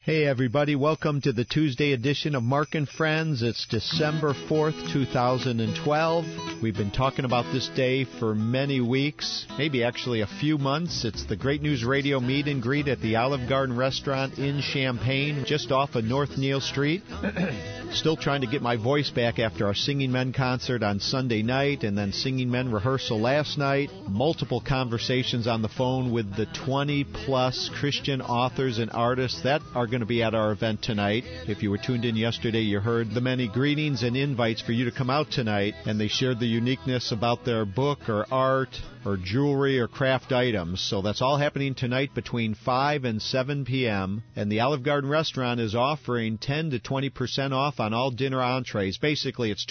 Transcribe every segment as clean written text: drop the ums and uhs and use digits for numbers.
Hey everybody, welcome to the Tuesday edition of Mark and Friends. It's December 4th, 2012. We've been talking about this day for many weeks, maybe actually a few months. It's the Great News Radio meet and greet at the Olive Garden restaurant in Champaign, just off of North Neal Street. Still trying to get my voice back after our Singing Men concert on Sunday night and then Singing Men rehearsal last night. Multiple conversations on the phone with the 20-plus Christian authors and artists that are going to be at our event tonight. If you were tuned in yesterday, you heard the many greetings and invites for you to come out tonight, and they shared the uniqueness about their book or art or jewelry or craft items. So that's all happening tonight between 5 and 7 p.m., and the Olive Garden restaurant is offering 10 to 20% off on all dinner entrees. Basically, it's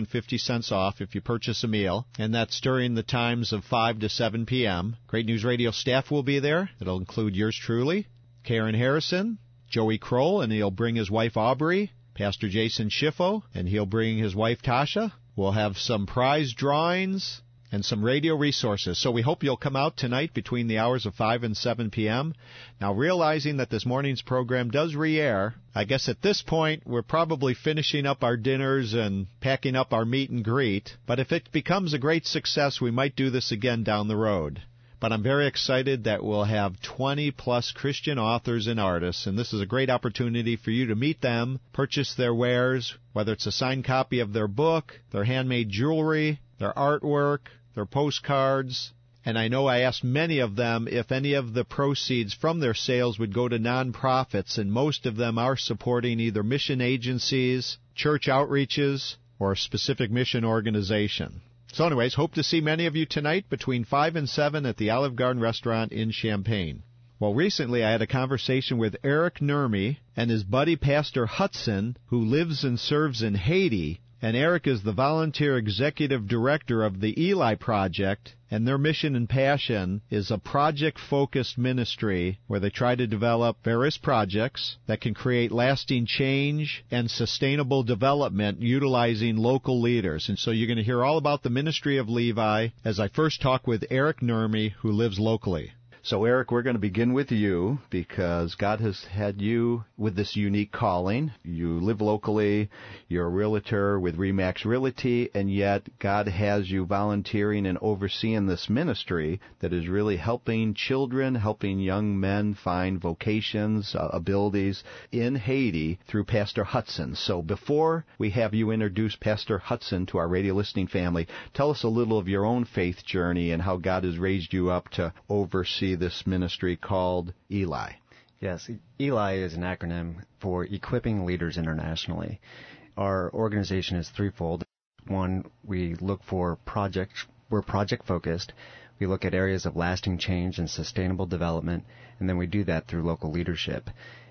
$2.50 off if you purchase a meal, and that's during the times of 5 to 7 p.m. Great News Radio staff will be there. It'll include yours truly, Karen Harrison, Joey Kroll, and he'll bring his wife Aubrey, Pastor Jason Schiffo, and he'll bring his wife Tasha. We'll have some prize drawings and some radio resources. So we hope you'll come out tonight between the hours of 5 and 7 p.m. Now, realizing that this morning's program does re-air, I guess at this point we're probably finishing up our dinners and packing up our meet and greet. But if it becomes a great success, we might do this again down the road. But I'm very excited that we'll have 20-plus Christian authors and artists, and this is a great opportunity for you to meet them, purchase their wares, whether it's a signed copy of their book, their handmade jewelry, their artwork, their postcards. And I know I asked many of them if any of the proceeds from their sales would go to nonprofits, and most of them are supporting either mission agencies, church outreaches, or a specific mission organization. So anyways, hope to see many of you tonight between 5 and 7 at the Olive Garden restaurant in Champaign. Well, recently I had a conversation with Eric Nurmi and his buddy Pastor Hudson, who lives and serves in Haiti. And Eric is the volunteer executive director of the Eli Project, and their mission and passion is a project-focused ministry where they try to develop various projects that can create lasting change and sustainable development utilizing local leaders. And so you're going to hear all about the ministry of Levi as I first talk with Eric Nurmi, who lives locally. So, Eric, we're going to begin with you because God has had you with this unique calling. You live locally, you're a realtor with RE/MAX Realty, and yet God has you volunteering and overseeing this ministry that is really helping children, helping young men find vocations, abilities in Haiti through Pastor Hudson. So before we have you introduce Pastor Hudson to our radio listening family, tell us a little of your own faith journey and how God has raised you up to oversee this ministry called Eli. Yes, Eli is an acronym for Equipping Leaders Internationally. Our organization is threefold. One, we look for projects. We're project-focused. We look at areas of lasting change and sustainable development, and then we do that through local leadership.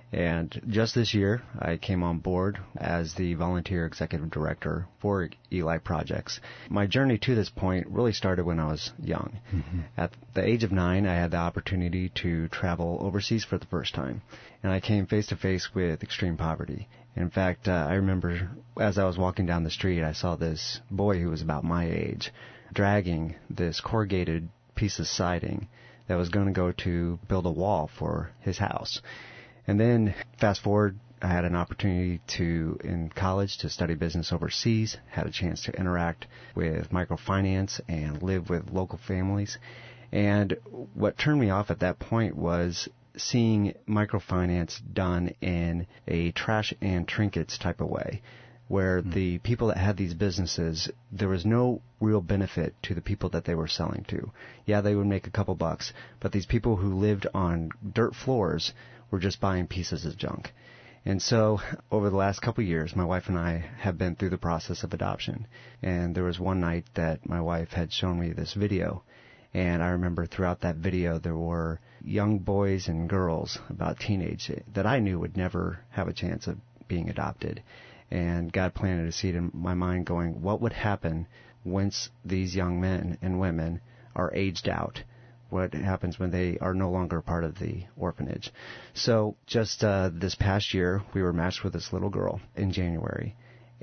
And just this year, I came on board as the volunteer executive director for Eli Projects. My journey to this point really started when I was young. Mm-hmm. At the age of 9, I had the opportunity to travel overseas for the first time, and I came face to face with extreme poverty. In fact, I remember as I was walking down the street, I saw this boy who was about my age dragging this corrugated piece of siding that was going to go to build a wall for his house. And then, fast forward, I had an opportunity in college to study business overseas, had a chance to interact with microfinance and live with local families. And what turned me off at that point was seeing microfinance done in a trash and trinkets type of way, where the people that had these businesses, there was no real benefit to the people that they were selling to. Yeah, they would make a couple bucks, but these people who lived on dirt floors were just buying pieces of junk. And so, over the last couple of years, my wife and I have been through the process of adoption. And there was one night that my wife had shown me this video. And I remember throughout that video there were young boys and girls, about teenage, that I knew would never have a chance of being adopted. And God planted a seed in my mind going, what would happen once these young men and women are aged out? What happens when they are no longer part of the orphanage? So just this past year, we were matched with this little girl in January.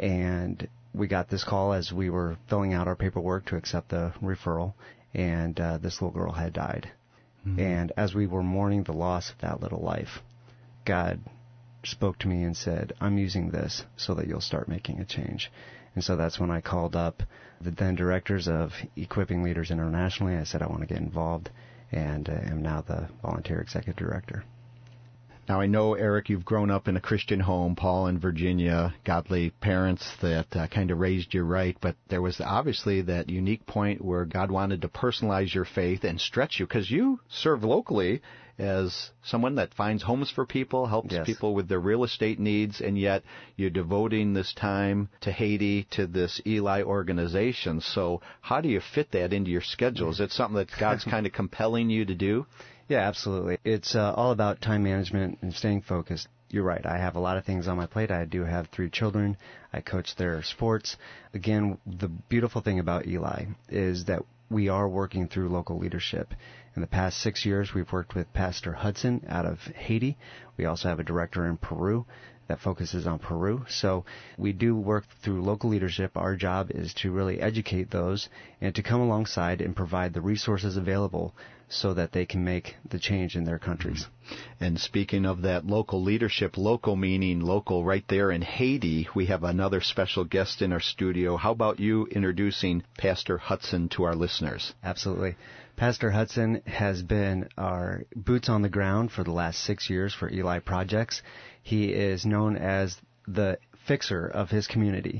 And we got this call as we were filling out our paperwork to accept the referral. And this little girl had died. Mm-hmm. And as we were mourning the loss of that little life, God spoke to me and said, I'm using this so that you'll start making a change. And so that's when I called up the then directors of Equipping Leaders Internationally. I said I want to get involved, and am now the volunteer executive director. Now, I know, Eric, you've grown up in a Christian home, Paul in Virginia, godly parents that kind of raised you right, but there was obviously that unique point where God wanted to personalize your faith and stretch you, because you serve locally as someone that finds homes for people, helps people with their real estate needs, and yet you're devoting this time to Haiti, to this Eli organization. So how do you fit that into your schedule? Is it something that God's kind of compelling you to do? Yeah, absolutely. It's all about time management and staying focused. You're right. I have a lot of things on my plate. I do have 3 children. I coach their sports. Again, the beautiful thing about Eli is that we are working through local leadership. In the past 6 years, we've worked with Pastor Hudson out of Haiti. We also have a director in Peru that focuses on Peru. So we do work through local leadership. Our job is to really educate those and to come alongside and provide the resources available so that they can make the change in their countries. And speaking of that local leadership, local meaning local right there in Haiti, we have another special guest in our studio. How about you introducing Pastor Hudson to our listeners? Absolutely. Pastor Hudson has been our boots on the ground for the last 6 years for Eli Projects. He is known as the fixer of his community.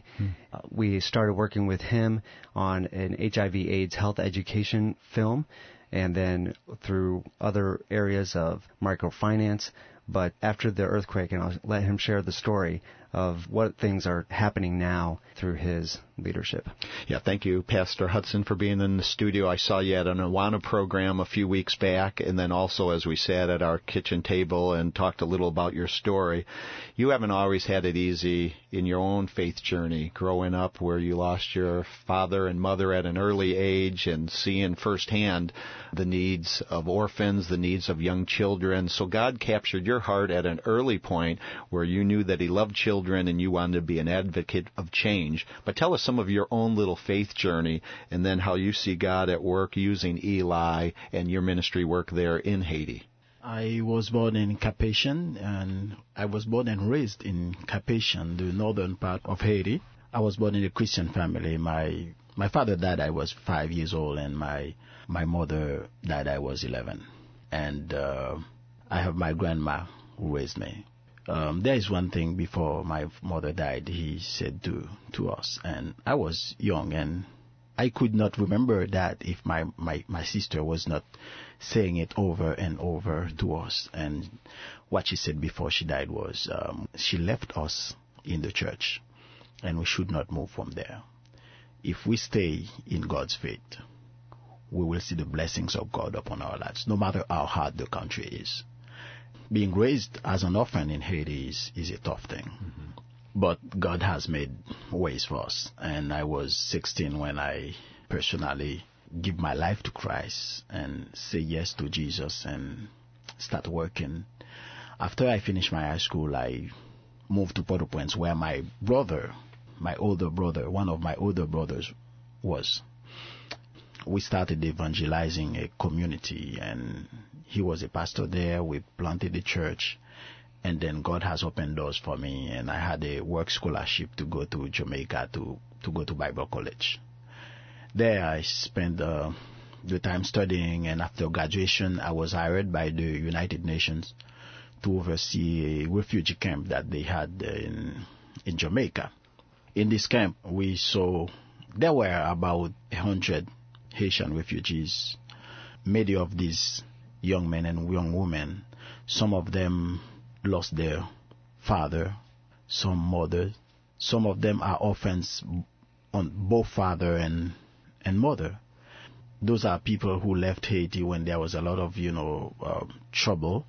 We started working with him on an HIV/AIDS health education film, and then through other areas of microfinance. But after the earthquake, and I'll let him share the story of what things are happening now through his leadership. Yeah, thank you, Pastor Hudson, for being in the studio. I saw you at an Awana program a few weeks back, and then also as we sat at our kitchen table and talked a little about your story. You haven't always had it easy in your own faith journey, growing up where you lost your father and mother at an early age and seeing firsthand the needs of orphans, the needs of young children. So God captured your heart at an early point where you knew that He loved children and you wanted to be an advocate of change. But tell us some of your own little faith journey and then how you see God at work using Eli and your ministry work there in Haiti. I was born in Cap-Haïtien, and I was born and raised in Cap-Haïtien, the northern part of Haiti. I was born in a Christian family. My father died I was 5 years old, and my mother died I was 11. And I have my grandma who raised me. There is one thing before my mother died he said to us, and I was young, and I could not remember that if my sister was not saying it over and over to us. And what she said before she died was, she left us in the church, and we should not move from there. If we stay in God's faith, we will see the blessings of God upon our lives, no matter how hard the country is. Being raised as an orphan in Haiti is a tough thing. Mm-hmm. But God has made ways for us. And I was 16 when I personally give my life to Christ and say yes to Jesus and start working. After I finished my high school, I moved to Port-au-Prince, where my brother, one of my older brothers was. We started evangelizing a community, and he was a pastor there. We planted a church, and then God has opened doors for me, and I had a work scholarship to go to Jamaica to go to Bible college. There I spent the time studying, and after graduation I was hired by the United Nations to oversee a refugee camp that they had in Jamaica. In this camp we saw there were about 100 Haitian refugees. Many of these young men and young women, some of them lost their father, some mother. Some of them are orphans on both father and mother. Those are people who left Haiti when there was a lot of trouble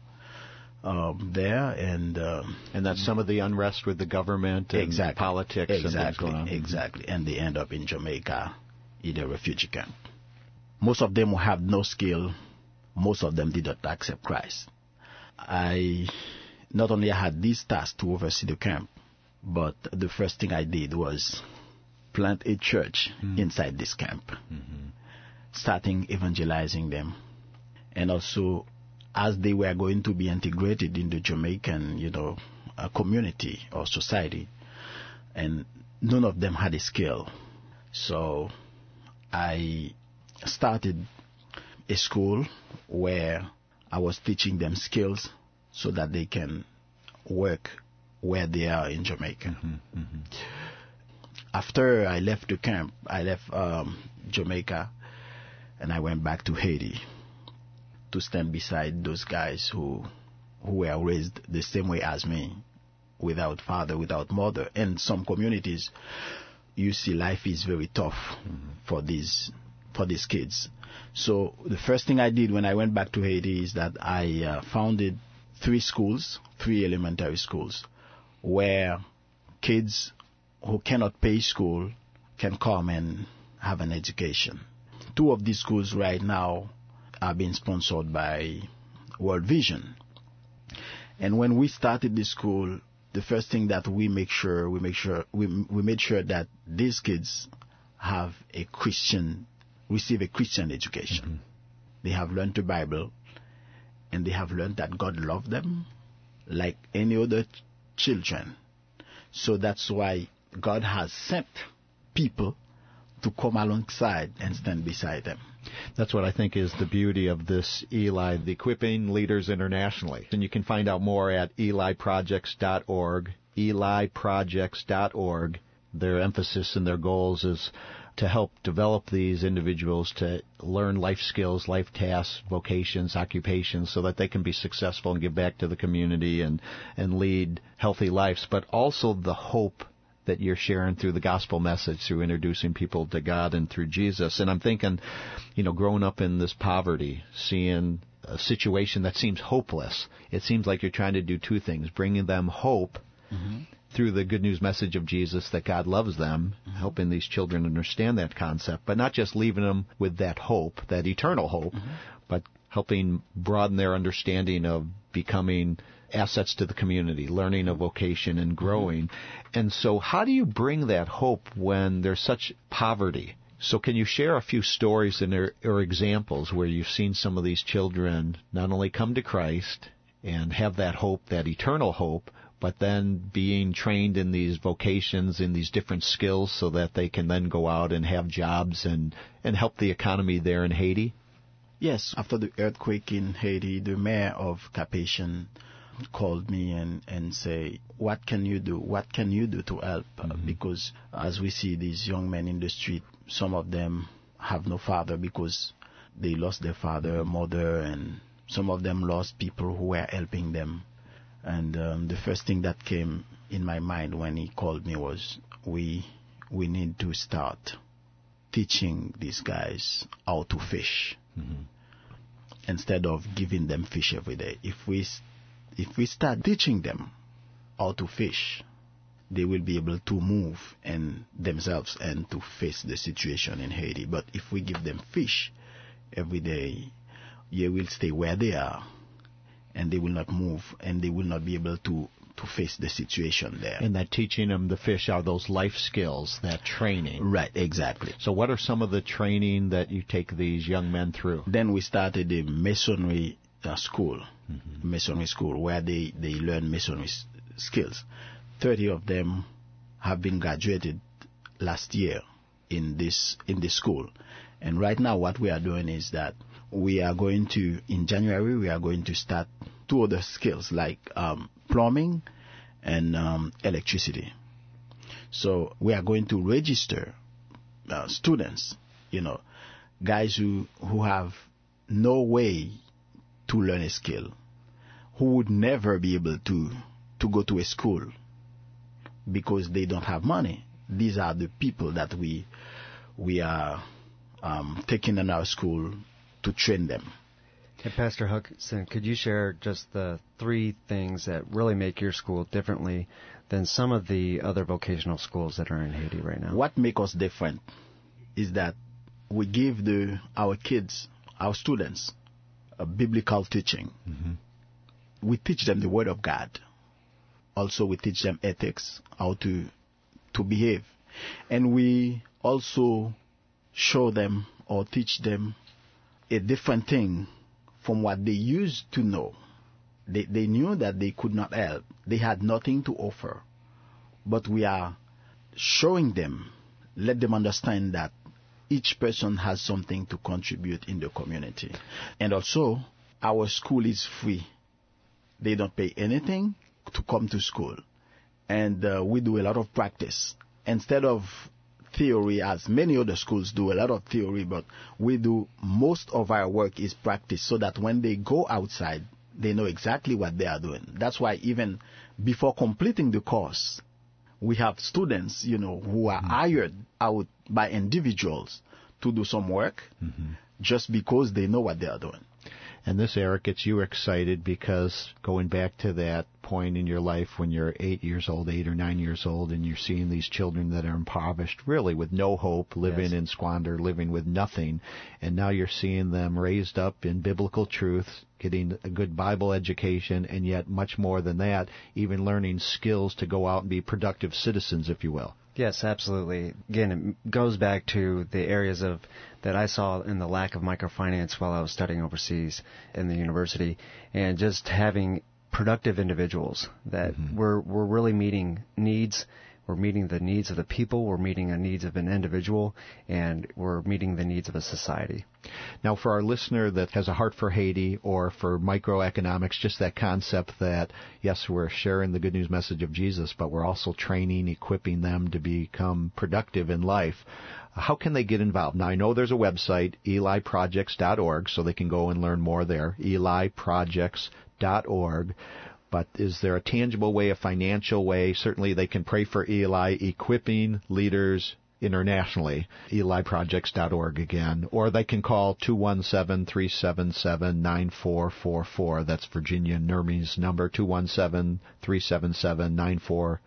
there, and that's some of the unrest with the government and politics and things going on. Exactly, and they end up in Jamaica in a refugee camp. Most of them had no skill. Most of them did not accept Christ. I not only had this task to oversee the camp, but the first thing I did was plant a church inside this camp, starting evangelizing them. And also, as they were going to be integrated in the Jamaican, a community or society, and none of them had a skill. So I started a school where I was teaching them skills so that they can work where they are in Jamaica. After I left the camp, I left Jamaica, and I went back to Haiti to stand beside those guys who were raised the same way as me, without father, without mother. In some communities, you see life is very tough for these kids. So the first thing I did when I went back to Haiti is that I founded 3 elementary schools, where kids who cannot pay school can come and have an education. 2 of these schools right now are being sponsored by World Vision. And when we started the school, the first thing that we made sure that these kids have receive a Christian education. They have learned the Bible, and they have learned that God loved them like any other children. So that's why God has sent people to come alongside and stand beside them. That's what I think is the beauty of this Eli, the Equipping Leaders Internationally. And you can find out more at eliprojects.org, eliprojects.org. Their emphasis and their goals is to help develop these individuals to learn life skills, life tasks, vocations, occupations, so that they can be successful and give back to the community and lead healthy lives, but also the hope that you're sharing through the gospel message, through introducing people to God and through Jesus. And I'm thinking, growing up in this poverty, seeing a situation that seems hopeless, it seems like you're trying to do 2 things, bringing them hope through the good news message of Jesus, that God loves them, helping these children understand that concept, but not just leaving them with that hope, that eternal hope, but helping broaden their understanding of becoming assets to the community, learning a vocation and growing. And so how do you bring that hope when there's such poverty? So can you share a few stories or examples where you've seen some of these children not only come to Christ and have that hope, that eternal hope, but then being trained in these vocations, in these different skills, so that they can then go out and have jobs and help the economy there in Haiti? Yes, after the earthquake in Haiti, the mayor of Cap-Haïtien called me and say, what can you do? What can you do to help? Because as we see these young men in the street, some of them have no father because they lost their father, mother, and some of them lost people who were helping them. And the first thing that came in my mind when he called me was, we need to start teaching these guys how to fish instead of giving them fish every day. If we start teaching them how to fish, they will be able to move and themselves and to face the situation in Haiti. But if we give them fish every day, they will stay where they are, and they will not move, and they will not be able to face the situation there. And that teaching them the fish are those life skills, that training. Right, exactly. So what are some of the training that you take these young men through? Then we started a masonry school, masonry school, where they learn masonry skills. 30 of them have been graduated last year in this school. And right now what we are doing is that we are going to, in January, we are going to start 2 other skills like plumbing and electricity. So we are going to register students, guys who have no way to learn a skill, who would never be able to go to a school because they don't have money. These are the people that we are taking in our school to train them. Hey, Pastor Hudson, could you share just the 3 things that really make your school differently than some of the other vocational schools that are in Haiti right now? What makes us different is that we give our kids, our students, a biblical teaching. We teach them the Word of God. Also, we teach them ethics, how to behave. And we also show them or teach them a different thing from what they used to know. They knew that they could not help. They had nothing to offer. But we are showing them, let them understand that each person has something to contribute in the community. And also, our school is free. They don't pay anything to come to school. And we do a lot of practice. Instead of theory, as many other schools do, a lot of theory, but we do, most of our work is practice, so that when they go outside, they know exactly what they are doing. That's why even before completing the course, we have students, who are hired out by individuals to do some work just because they know what they are doing. And this, Eric, gets you excited because going back to that point in your life when you're 8 or 9 years old, and you're seeing these children that are impoverished, really with no hope, living in squander, living with nothing, and now you're seeing them raised up in biblical truth, getting a good Bible education, and yet much more than that, even learning skills to go out and be productive citizens, if you will. Yes, absolutely. Again, it goes back to the areas that I saw in the lack of microfinance while I was studying overseas in the university, and just having productive individuals that were really meeting needs. We're meeting the needs of the people, we're meeting the needs of an individual, and we're meeting the needs of a society. Now, for our listener that has a heart for Haiti or for microeconomics, just that concept that, yes, we're sharing the good news message of Jesus, but we're also training, equipping them to become productive in life. How can they get involved? Now, I know there's a website, eliprojects.org, so they can go and learn more there, eliprojects.org. But is there a tangible way, a financial way? Certainly they can pray for Eli, equipping leaders internationally, eliprojects.org again, or they can call 217-377-9444. That's Virginia Nermi's number, 217-377-9444.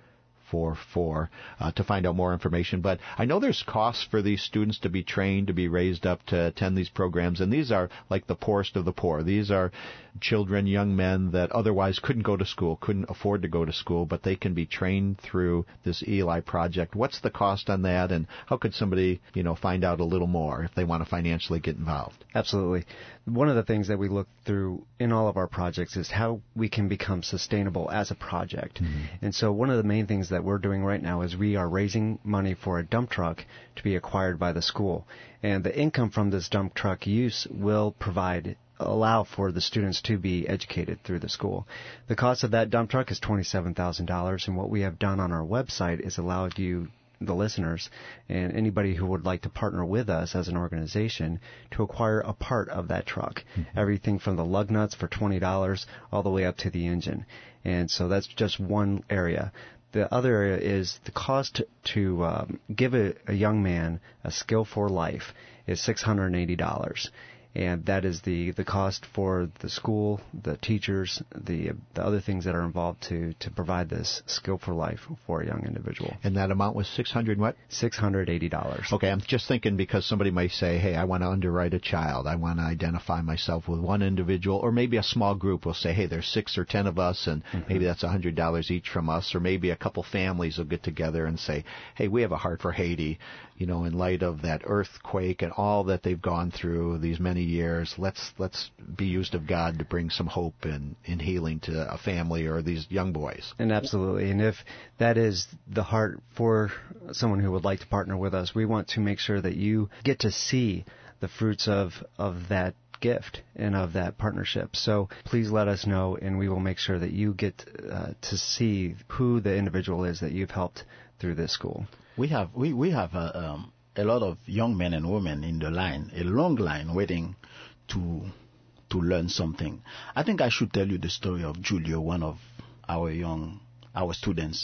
To find out more information. But I know there's costs for these students to be trained, to be raised up to attend these programs, and these are like the poorest of the poor. These are children, young men that otherwise couldn't go to school, couldn't afford to go to school, but they can be trained through this Eli Project. What's the cost on that, and how could somebody, find out a little more if they want to financially get involved? Absolutely. One of the things that we look through in all of our projects is how we can become sustainable as a project. And so one of the main things that we're doing right now is we are raising money for a dump truck to be acquired by the school. And the income from this dump truck use will allow for the students to be educated through the school. The cost of that dump truck is $27,000, and what we have done on our website is allowed you, the listeners, and anybody who would like to partner with us as an organization to acquire a part of that truck. Everything from the lug nuts for $20 all the way up to the engine. And so that's just one area. The other area is the cost to give a young man a skill for life is $680. And that is the cost for the school, the teachers, the other things that are involved to provide this skill for life for a young individual. And that amount was $680. Okay, I'm just thinking because somebody might say, hey, I want to underwrite a child. I want to identify myself with one individual, or maybe a small group will say, hey, there's 6 or 10 of us, and maybe that's $100 each from us, or maybe a couple families will get together and say, hey, we have a heart for Haiti. In light of that earthquake and all that they've gone through these many years, let's be used of God to bring some hope and healing to a family or these young boys. And absolutely. And if that is the heart for someone who would like to partner with us, we want to make sure that you get to see the fruits of that gift and of that partnership. So please let us know, and we will make sure that you get to see who the individual is that you've helped through this school. We have a lot of young men and women in the line, a long line waiting to learn something. I think I should tell you the story of Julio, one of our students.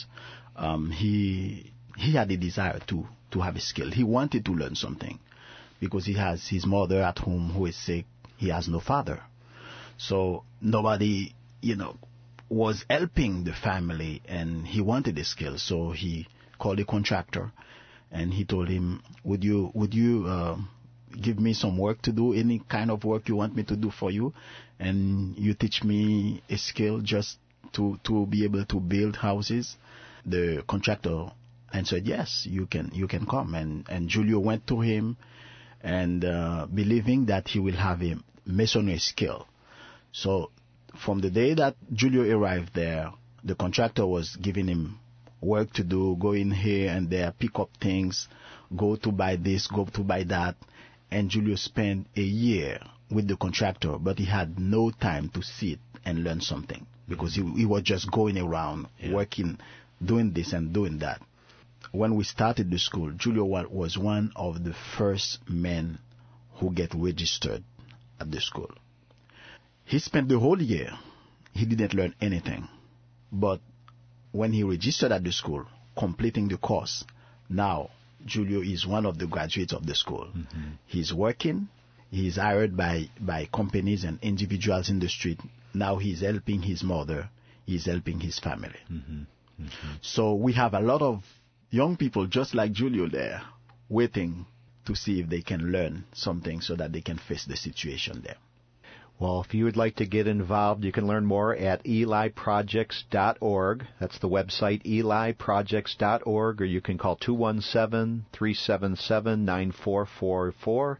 He had a desire to have a skill. He wanted to learn something because he has his mother at home who is sick. He has no father. So nobody, was helping the family, and he wanted a skill. So he called a contractor, and he told him, would you give me some work to do, any kind of work you want me to do for you, and you teach me a skill just to be able to build houses? The contractor answered, yes, you can come. And Julio went to him, and believing that he will have a masonry skill. So From the day that Julio arrived there, the contractor was giving him work to do, go in here and there, pick up things, go to buy this, go to buy that. And Julio spent a year with the contractor, but he had no time to sit and learn something because he was just going around working, doing this and doing that. When we started the school, Julio was one of the first men who get registered at the school. He spent the whole year. He didn't learn anything. But when he registered at the school, completing the course, now Julio is one of the graduates of the school. Mm-hmm. He's working. He's hired by companies and individuals in the street. Now he's helping his mother. He's helping his family. Mm-hmm. Mm-hmm. So we have a lot of young people just like Julio there waiting to see if they can learn something so that they can face the situation there. Well, if you would like to get involved, you can learn more at eliprojects.org. That's the website, eliprojects.org, or you can call 217-377-9444,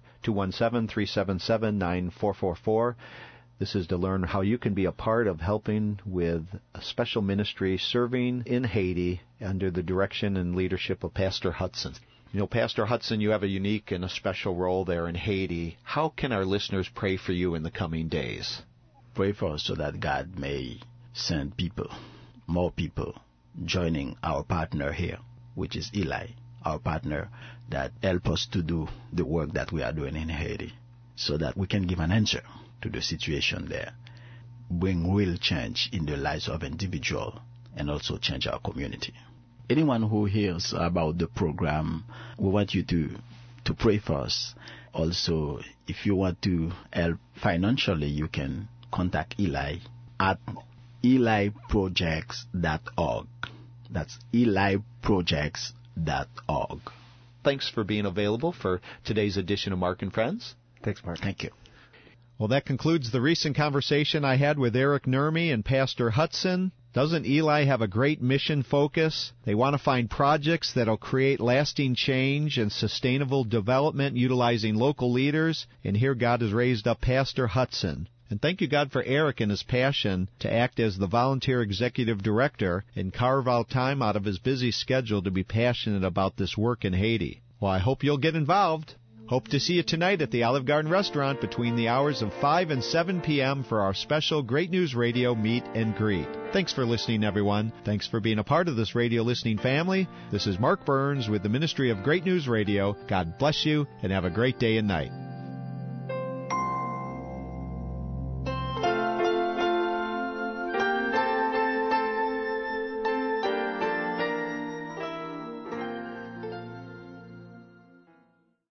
217-377-9444. This is to learn how you can be a part of helping with a special ministry serving in Haiti under the direction and leadership of Pastor Hudson. You know, Pastor Hudson, you have a unique and a special role there in Haiti. How can our listeners pray for you in the coming days? Pray for us so that God may send people, more people, joining our partner here, which is Eli, our partner that help us to do the work that we are doing in Haiti, so that we can give an answer to the situation there, bring real change in the lives of individuals, and also change our community. Anyone who hears about the program, we want you to pray for us. Also, if you want to help financially, you can contact Eli at eliprojects.org. That's eliprojects.org. Thanks for being available for today's edition of Mark and Friends. Thanks, Mark. Thank you. Well, that concludes the recent conversation I had with Eric Nurmi and Pastor Hudson. Doesn't Eli have a great mission focus? They want to find projects that will create lasting change and sustainable development utilizing local leaders. And here God has raised up Pastor Hudson. And thank you, God, for Eric and his passion to act as the volunteer executive director and carve out time out of his busy schedule to be passionate about this work in Haiti. Well, I hope you'll get involved. Hope to see you tonight at the Olive Garden Restaurant between the hours of 5 and 7 p.m. for our special Great News Radio Meet and Greet. Thanks for listening, everyone. Thanks for being a part of this radio listening family. This is Mark Burns with the Ministry of Great News Radio. God bless you and have a great day and night.